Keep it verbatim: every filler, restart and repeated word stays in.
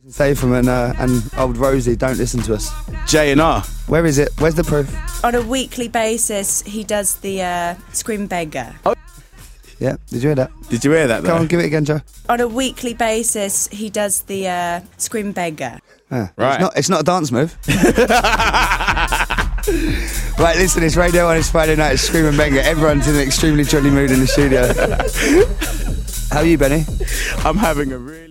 Statham and, uh, and old Rosie don't listen to us. J and R. Where is it? Where's the proof? On a weekly basis, he does the uh, Scream Beggar. Oh. Yeah, did you hear that? Did you hear that? Come on, give it again, Joe. On a weekly basis, he does the uh, Scream Beggar. Ah, right. It's not, it's not a dance move. Right, listen, it's Radio one, it's Friday night, it's Scream and Beggar. Everyone's in an extremely jolly mood in the studio. How are you, Benny? I'm having a really...